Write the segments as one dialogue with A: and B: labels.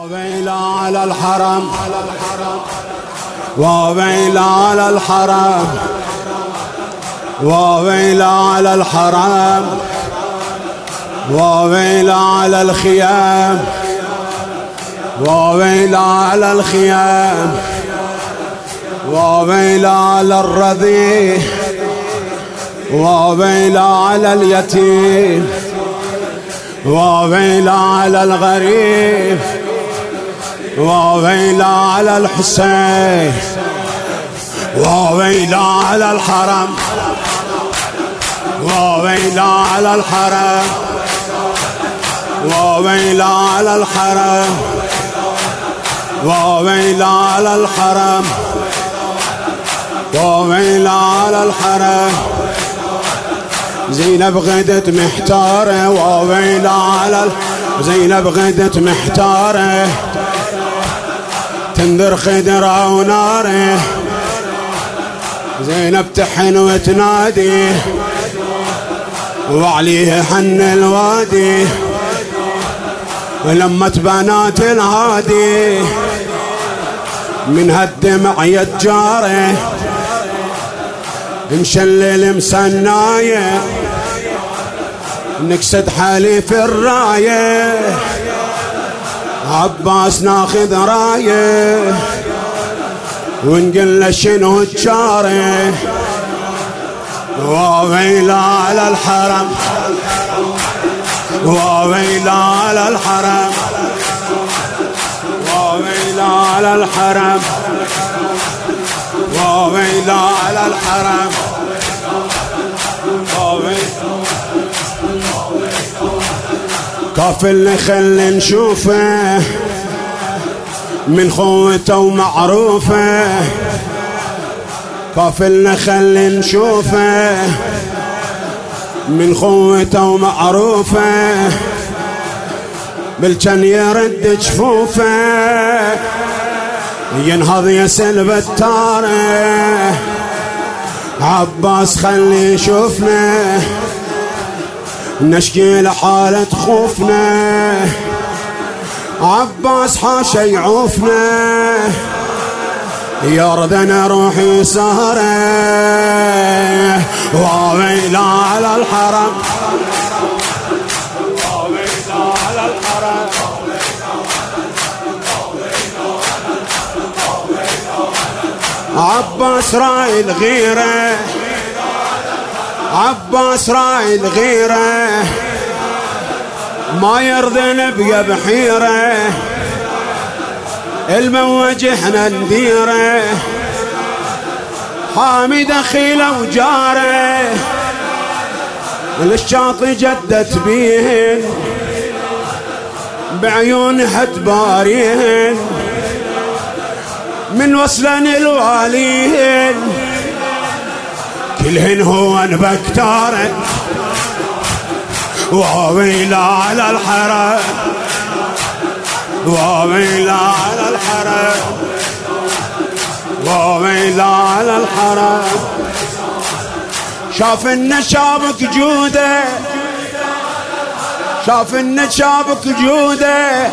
A: وويلا على الحرم وويلا على الحرم وويلا على الحرم وويلا على الخيام وويلا على الخيام وويلا على الرضيع وويلا على اليتيم وويلا على الغريب وويلا على الحسين وويلا على الحرم وويلا على الحرم وويلا على الحرم وويلا على الحرم وويلا على الحرم زينب غدت محتارة وويلا على زينب غدت محتارة تنذر خدرة وناره زينب تحن وتنادي وعليه حن الوادي ولمت بنات الهادي من هالدمع يتجاره مشلل مسنايه نكسد حليف الرايه عباس ناخذ رايه ونقل له شنو تشاره وويلا على الحرم وويلا على الحرم وويلا على الحرم وويلا على الحرم كافل خلي نشوفه من خوته ومعروفه كافل خلي نشوفه من خوته ومعروفه بالجن يرد جفوفه ينهض يسلب التاره عباس خلي يشوفنا نشكي لحالة خوفنا عباس حاشا يعوفنا يرضنا روحي سهره وويلا على الحرم وويلا على الحرم عباس راعي الغيرة عباس راعي الغيرة ما يرضى نبقى بحيرة الموج احنا نديره حامي دخيله وجاره للشاطئ جدت بيهن بعيون حد باريهن من وصلن الواليهن كلهن هو بكتاره وويلا على الحرم وويلا على الحرم وويلا على الحرم شاف النشابك جوده شاف النشابك جوده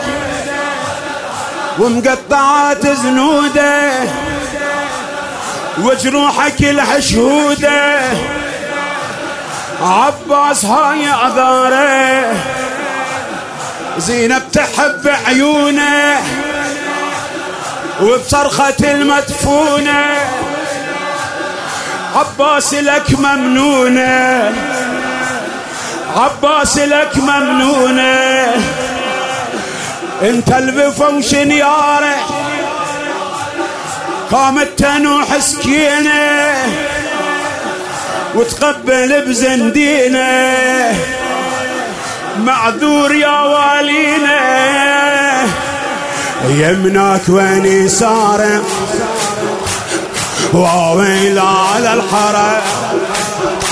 A: ومقطعات زنوده وجروحك كلها شهوده عباس هاي اعذاره زينب تحب عيونه وبصرخة المدفونه عباس لك ممنونه عباس لك ممنونه انت البفوش نياره قامت تنوح سكينه وتقبل بزندينه معذور يا والينا يمناك وين يساره وويلا على الحرم